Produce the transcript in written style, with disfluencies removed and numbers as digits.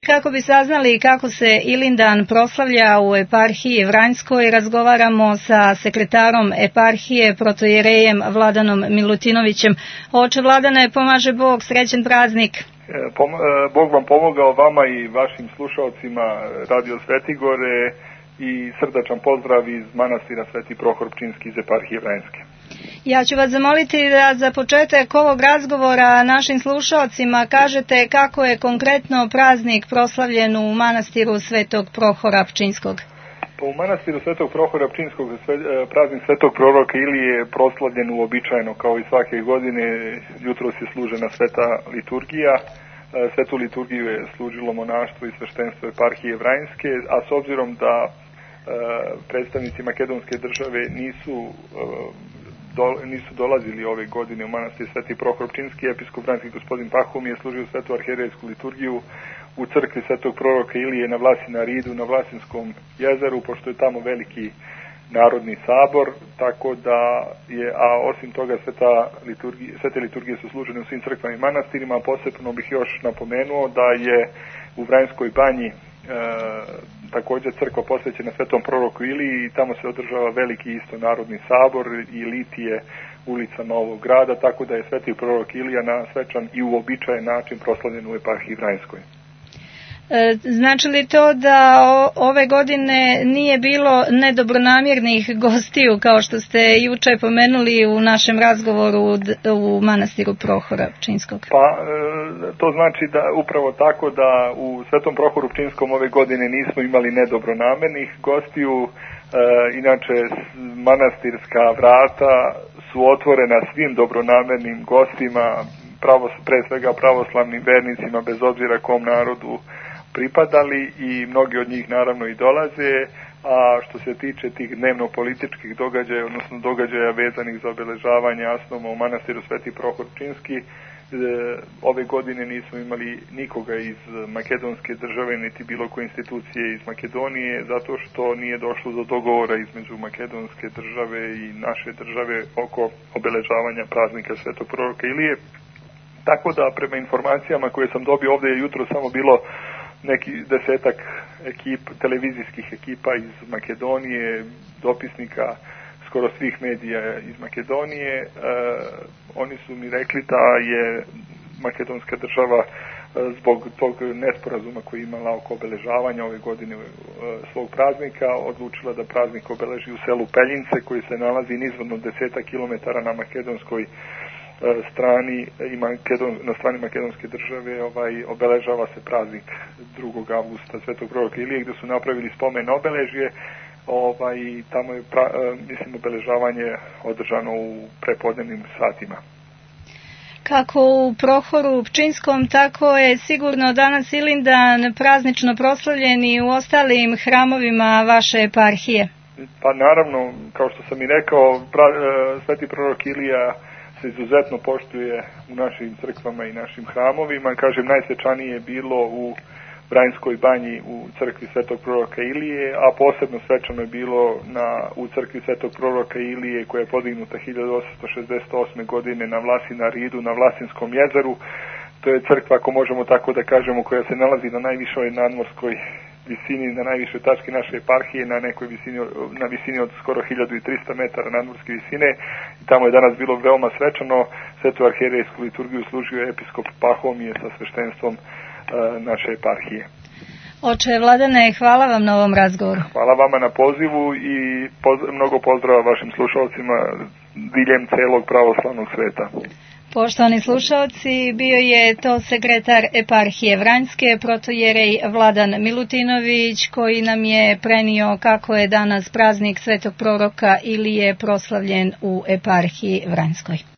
Kako bi saznali kako se Ilindan proslavlja u eparhiji Vranjskoj, razgovaramo sa sekretarom eparhije protojerejem Vladanom Milutinovićem. Oče Vladane, pomaže Bog, srećan praznik. Bog vam pomogao, vama i vašim slušalcima Radio Svetigore, i srdačan pozdrav iz manastira Sveti Prohor Pčinjski iz eparhije Vranjske. Ja ću vas zamoliti da za početak ovog razgovora našim slušalcima kažete kako je konkretno praznik proslavljen u manastiru Svetog Prohora Pčinjskog. Pa u manastiru Svetog Prohora Pčinjskog praznik Svetog proroka Ilije je proslavljen uobičajeno kao i svake godine. Jutros je služena sveta liturgija. Svetu liturgiju je služilo monaštvo i sveštenstvo eparhije Vranjske, a s obzirom da predstavnici makedonske države nisu dolazili ove godine u manastir Sveti Prohor Pčinjski, episkop Vranjski gospodin Pahom je služio svetu arhijerejsku liturgiju u crkvi Svetog proroka Ilije na Vlasina-Ridu, na Vlasinskom jezeru, pošto je tamo veliki narodni sabor, tako da je, a osim toga svete liturgije su služene u svim crkvama i manastirima. Posebno bih još napomenuo da je u Vranjskoj banji također crkva posvećena Svetom proroku Iliji i tamo se održava veliki isto narodni sabor i litije ulica Novog grada, tako da je Sveti prorok Ilija na svečan i uobičajen način proslavljen u eparhiji Vranjskoj. Znači li to da ove godine nije bilo nedobronamjernih gostiju, kao što ste juče pomenuli u našem razgovoru u manastiru Prohora Pčinjskog? Pa to znači da upravo tako da u Svetom Prohoru Pčinjskom ove godine nismo imali nedobronamjernih gostiju. Inače manastirska vrata su otvorena svim dobronamernim gostima, pre svega pravoslavnim vernicima, bez obzira kom narodu pripadali, i mnogi od njih naravno i dolaze. A što se tiče tih dnevno-političkih događaja, odnosno događaja vezanih za obeležavanje asnoma u manastiru Sveti Prohor Pčinjski, ove godine nismo imali nikoga iz makedonske države, niti bilo koje institucije iz Makedonije, zato što nije došlo do dogovora između makedonske države i naše države oko obeležavanja praznika Svetog proroka Ilije. Tako da prema informacijama koje sam dobio, ovdje je jutro samo bilo neki 10-ak televizijskih ekipa iz Makedonije, dopisnika skoro svih medija iz Makedonije. Oni su mi rekli da je makedonska država zbog tog nesporazuma koji je imala oko obeležavanja ove godine svog praznika odlučila da praznik obeleži u selu Peljince, koji se nalazi nizvodno 10 kilometara na makedonskoj strani i na strani makedonske države. Obeležava se praznik 2. avgusta Svetog proroka Ilije, gdje su napravili spomen obeležje. Tamo je obeležavanje održano u prepodnevnim satima. Kako u Prohoru Pčinjskom, tako je sigurno danas Ilindan praznično proslavljen i u ostalim hramovima vaše eparhije. Pa naravno, kao što sam i rekao, Sveti prorok Ilija se izuzetno poštuje u našim crkvama i našim hramovima. Kažem, najsvečanije je bilo u Vranjskoj banji u crkvi Svetog proroka Ilije, a posebno svečano je bilo u crkvi Svetog proroka Ilije, koja je podignuta 1868. godine na Vlasina-Ridu, na Vlasinskom jezeru. To je crkva, ako možemo tako da kažemo, koja se nalazi na najvišoj nadmorskoj visini, na najvišoj tački naše eparhije, na visini od skoro 1300 metara nadmorske visine. I tamo je danas bilo veoma svečano. Svetu arhijerejsku liturgiju služio je episkop Pahomije sa sveštenstvom naše eparhije. Oče Vladane, hvala vam na ovom razgovoru. Hvala vama na pozivu i mnogo pozdrava vašim slušalcima diljem celog pravoslavnog sveta. Poštovani slušalci, bio je to sekretar eparhije Vranjske, protojerej Vladan Milutinović, koji nam je prenio kako je danas praznik Svetog proroka Ilije proslavljen u eparhiji Vranjskoj.